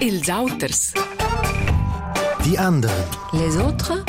Els Auters. Die anderen. Les autres.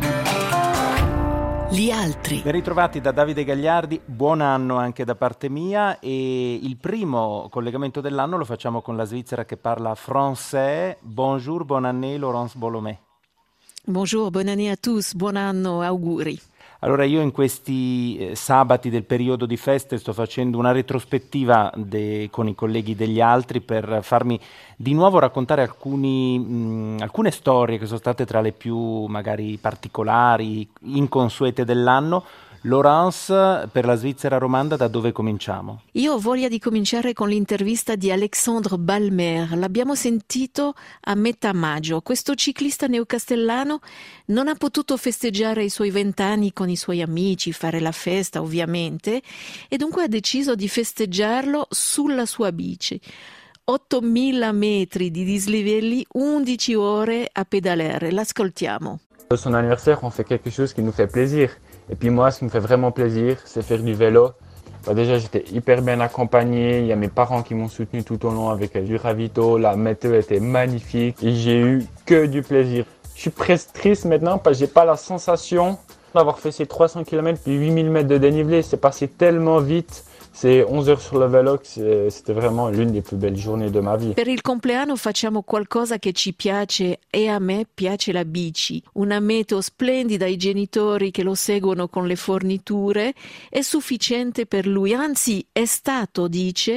Gli altri. Ben ritrovati da Davide Gagliardi, buon anno anche da parte mia, e il primo collegamento dell'anno lo facciamo con la Svizzera che parla français. Bonjour, bonne année Laurence Bolomé. Bonjour, bonne année à tous, buon anno, auguri. Allora io in questi sabati del periodo di feste sto facendo una retrospettiva con i colleghi degli altri per farmi di nuovo raccontare alcune storie che sono state tra le più magari particolari, inconsuete dell'anno. Laurence, per la Svizzera romanda da dove cominciamo? Io ho voglia di cominciare con l'intervista di Alexandre Balmer. L'abbiamo sentito a metà maggio. Questo ciclista neocastellano non ha potuto festeggiare i suoi 20 anni con i suoi amici, fare la festa ovviamente, e dunque ha deciso di festeggiarlo sulla sua bici. 8.000 metri di dislivelli, 11 ore a pedalare. L'ascoltiamo. Son anniversaire, on fait quelque chose qui nous fait plaisir. Et puis moi, ce qui me fait vraiment plaisir, c'est faire du vélo. Déjà, j'étais hyper bien accompagné. Il y a mes parents qui m'ont soutenu tout au long avec du ravito. La météo était magnifique et j'ai eu que du plaisir. Je suis presque triste maintenant parce que j'ai pas la sensation d'avoir fait ces 300 km puis 8000 mètres de dénivelé. C'est passé tellement vite. C'est 11 heures sur le vélo, c'était vraiment l'une des plus belles journées de ma vie. Per il compleanno facciamo qualcosa che ci piace e a me piace la bici. Una meteo splendida, i genitori che lo seguono con le forniture, è sufficiente per lui. Anzi, è stato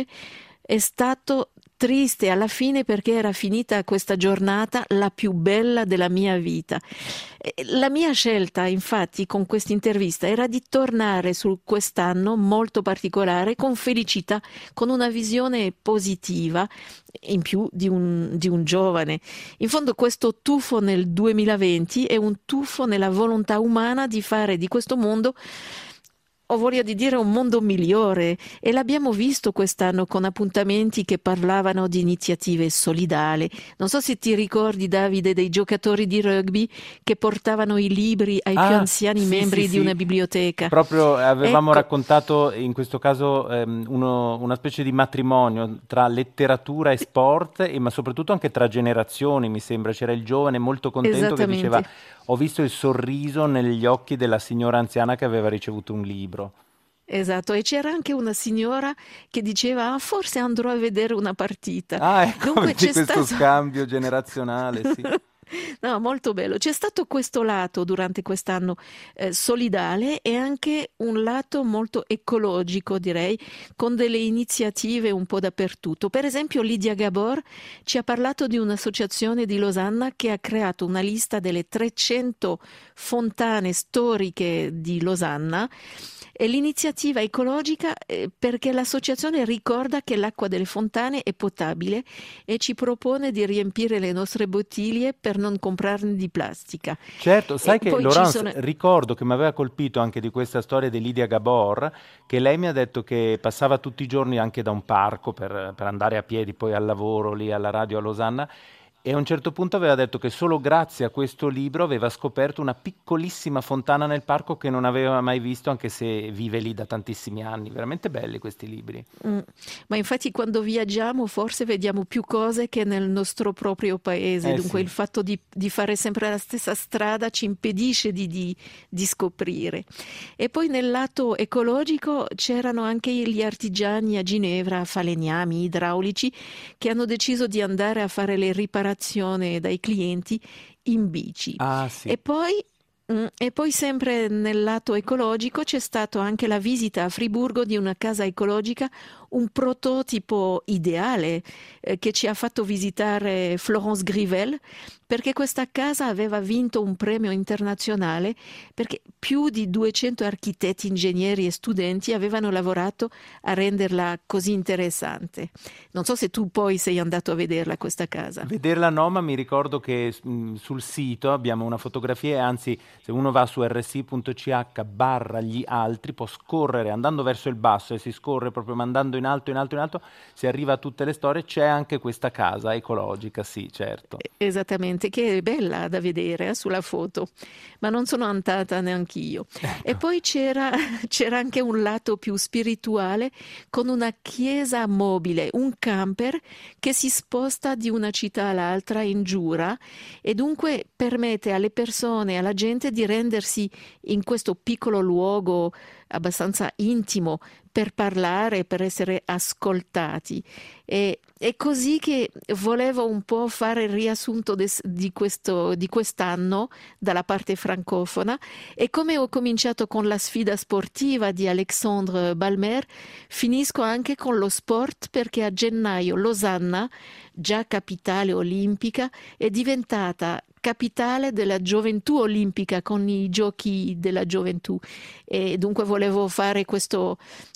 triste alla fine perché era finita questa giornata la più bella della mia vita. La mia scelta, infatti, con questa intervista era di tornare su quest'anno molto particolare con felicità, con una visione positiva, in più di un giovane. In fondo questo tuffo nel 2020 è un tuffo nella volontà umana di fare di questo mondo, ho voglia di dire, un mondo migliore, e l'abbiamo visto quest'anno con appuntamenti che parlavano di iniziative solidali. Non so se ti ricordi, Davide, dei giocatori di rugby che portavano i libri ai più anziani membri di una biblioteca. Proprio avevamo raccontato in questo caso una specie di matrimonio tra letteratura e sport, ma soprattutto anche tra generazioni, mi sembra. C'era il giovane molto contento che diceva: ho visto il sorriso negli occhi della signora anziana che aveva ricevuto un libro. Esatto, e c'era anche una signora che diceva: forse andrò a vedere una partita. Ecco, dunque c'è questo scambio generazionale, sì. No, molto bello. C'è stato questo lato durante quest'anno solidale e anche un lato molto ecologico, direi, con delle iniziative un po' dappertutto. Per esempio, Lidia Gabor ci ha parlato di un'associazione di Losanna che ha creato una lista delle 300 fontane storiche di Losanna. E l'iniziativa ecologica perché l'associazione ricorda che l'acqua delle fontane è potabile e ci propone di riempire le nostre bottiglie per non comprarne di plastica. Certo, sai che Laurence, ricordo che mi aveva colpito anche di questa storia di Lidia Gabor, che lei mi ha detto che passava tutti i giorni anche da un parco per andare a piedi poi al lavoro lì alla radio a Losanna, e a un certo punto aveva detto che solo grazie a questo libro aveva scoperto una piccolissima fontana nel parco che non aveva mai visto, anche se vive lì da tantissimi anni. Veramente belli questi libri. Ma infatti quando viaggiamo forse vediamo più cose che nel nostro proprio paese, dunque sì. Il fatto di fare sempre la stessa strada ci impedisce di scoprire. E poi nel lato ecologico c'erano anche gli artigiani a Ginevra, falegnami, idraulici, che hanno deciso di andare a fare le riparazioni dai clienti in bici. Sì. E poi sempre nel lato ecologico c'è stato anche la visita a Friburgo di una casa ecologica, un prototipo ideale che ci ha fatto visitare Florence Grivel, perché questa casa aveva vinto un premio internazionale perché più di 200 architetti, ingegneri e studenti avevano lavorato a renderla così interessante. Non so se tu poi sei andato a vederla questa casa. Vederla no, ma mi ricordo che sul sito abbiamo una fotografia, e anzi se uno va su rsi.ch/gli altri può scorrere andando verso il basso, e si scorre proprio mandando in alto, si arriva a tutte le storie. C'è anche questa casa ecologica, sì, certo. Esattamente, che è bella da vedere sulla foto, ma non sono andata neanch'io. E poi c'era anche un lato più spirituale, con una chiesa mobile, un camper che si sposta di una città all'altra in giura e dunque permette alle persone, alla gente di rendersi in questo piccolo luogo abbastanza intimo per parlare, per essere ascoltati. E è così che volevo un po' fare il riassunto di quest'anno dalla parte francofona, e come ho cominciato con la sfida sportiva di Alexandre Balmer, finisco anche con lo sport, perché a gennaio Losanna, già capitale olimpica, è diventata capitale della gioventù olimpica con i giochi della gioventù, e dunque volevo fare cette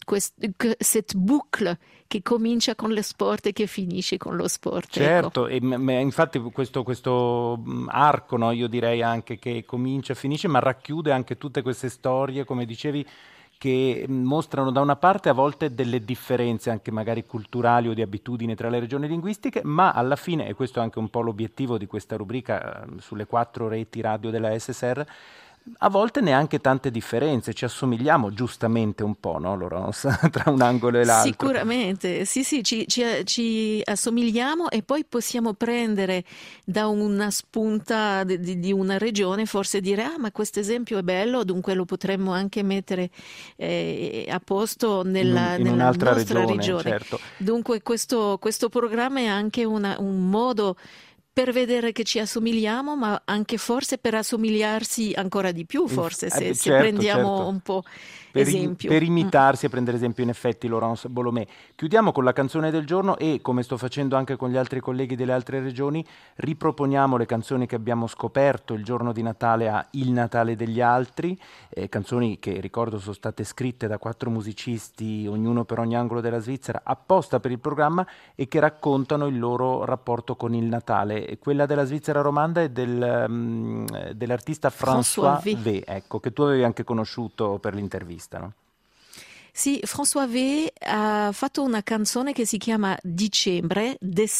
boucle che comincia con lo sport e che finisce con lo sport. Certo, ecco. e infatti questo arco, no, io direi anche che comincia e finisce, ma racchiude anche tutte queste storie, come dicevi, che mostrano da una parte a volte delle differenze anche magari culturali o di abitudini tra le regioni linguistiche, ma alla fine, e questo è anche un po' l'obiettivo di questa rubrica sulle 4 reti radio della SSR, a volte neanche tante differenze, ci assomigliamo giustamente un po', no, Laurence, tra un angolo e l'altro. Sicuramente, sì, ci assomigliamo, e poi possiamo prendere da una spunta di una regione, forse dire, ma questo esempio è bello, dunque lo potremmo anche mettere a posto nella un'altra nostra regione. Certo. Dunque questo programma è anche un modo per vedere che ci assomigliamo, ma anche forse per assomigliarsi ancora di più, forse, se prendiamo un po' esempio. Per imitarsi e prendere esempio, in effetti, Laurence Bolomé. Chiudiamo con la canzone del giorno e, come sto facendo anche con gli altri colleghi delle altre regioni, riproponiamo le canzoni che abbiamo scoperto il giorno di Natale a Il Natale degli Altri, canzoni che, ricordo, sono state scritte da 4 musicisti, ognuno per ogni angolo della Svizzera, apposta per il programma, e che raccontano il loro rapporto con il Natale. Quella della Svizzera romanda è dell'artista François V, ecco, che tu avevi anche conosciuto per l'intervista, no? Sì, François V ha fatto una canzone che si chiama Décembre,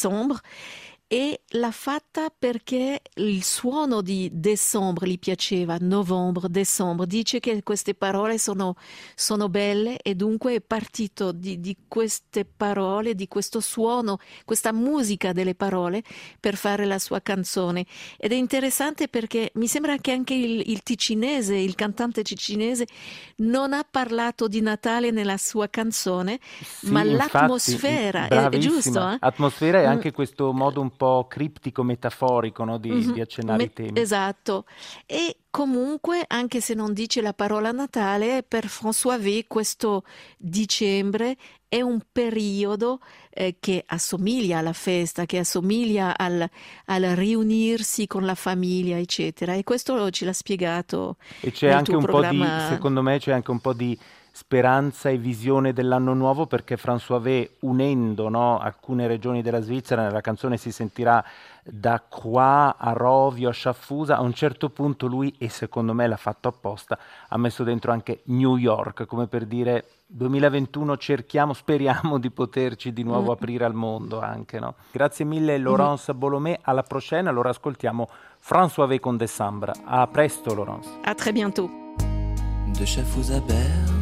e l'ha fatta perché il suono di décembre gli piaceva, novembre, décembre. Dice che queste parole sono belle, e dunque è partito di queste parole, di questo suono, questa musica delle parole, per fare la sua canzone. Ed è interessante perché mi sembra che anche il ticinese, il cantante ticinese, non ha parlato di Natale nella sua canzone, sì, ma infatti, l'atmosfera, è giusto? Atmosfera e anche questo modo un po' criptico, metaforico, no, di accennare i temi. Esatto. E comunque, anche se non dice la parola Natale, per François V questo dicembre è un periodo che assomiglia alla festa, che assomiglia al riunirsi con la famiglia, eccetera. E questo ce l'ha spiegato. E c'è anche un programma... po' di, secondo me, c'è anche un po' di speranza e visione dell'anno nuovo, perché François V, unendo, no, alcune regioni della Svizzera, nella canzone si sentirà da qua a Rovio a Sciaffusa, a un certo punto lui, e secondo me l'ha fatto apposta, ha messo dentro anche New York, come per dire 2021 speriamo di poterci di nuovo aprire al mondo anche, no? Grazie mille Laurence Bolomé, alla prochaine. Allora ascoltiamo François V con Décembre. A presto, Laurence. A très bientôt. De Schaffhouse à Berne,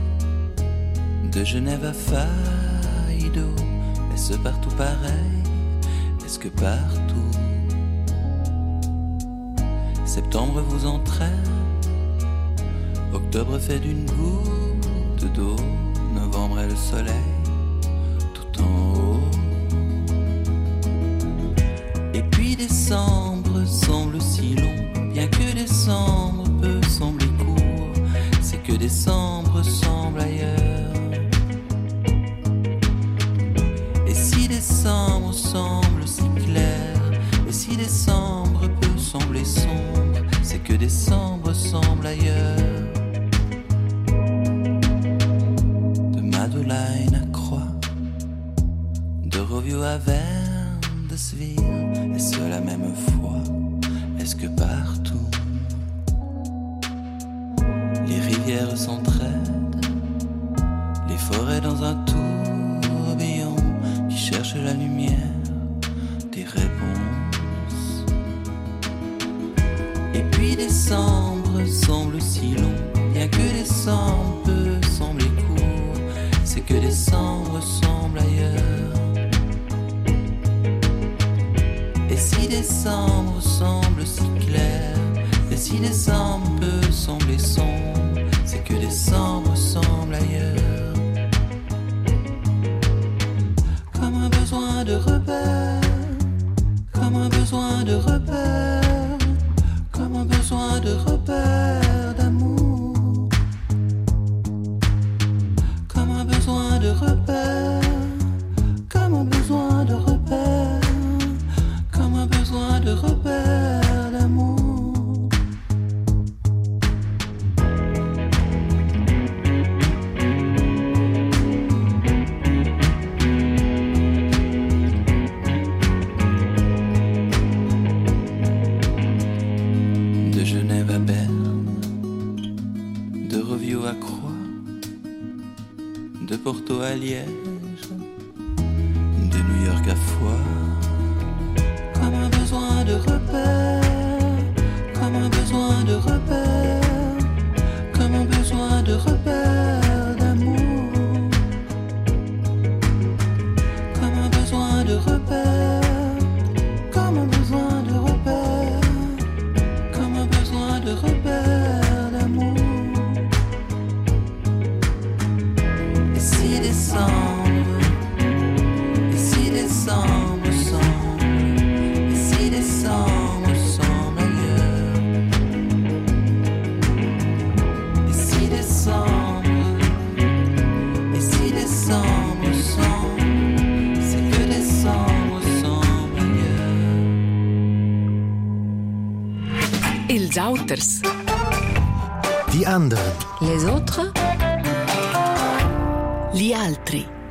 de Genève à Faido, est-ce partout pareil? Est-ce que partout septembre vous entraîne? Octobre fait d'une goutte d'eau, novembre est le soleil tout en haut. Et puis décembre semble si long, bien que décembre peut sembler court, c'est que décembre semble ailleurs. Et si décembre semble si clair, et si décembre peut sembler sombre, c'est que décembre semble ailleurs. De Madeleine à Croix, de Rovio à Verne, de Svir, est-ce la même foi? Est-ce que partout les rivières s'entraident, les forêts dans un tour cherche la lumière des réponses. Et puis décembre semble si long, bien que décembre peut sembler court, c'est que décembre semble ailleurs. Et si décembre semble si clair, et si décembre peut sembler sombre, c'est que décembre semble ailleurs. Comme un besoin de repère, comme un besoin de repère, comme un besoin de repère d'amour, comme un besoin de repère, comme un besoin de repère, comme un besoin de repère d'amour. De Genève à Berne, de Rovio à Croix, de Porto à Liège, de New York à Foire. Comme un besoin de repère, comme un besoin de repère, comme un besoin de repère d'amour, comme un besoin de repère, comme un besoin de repère, comme un besoin de repère d'amour. Et si décembre, et si décembre semble, et si décembre semble ailleurs, et si décembre, et si décembre semble, c'est que décembre semble ailleurs. Ils Auters. Die anderen. Les autres. Gli altri.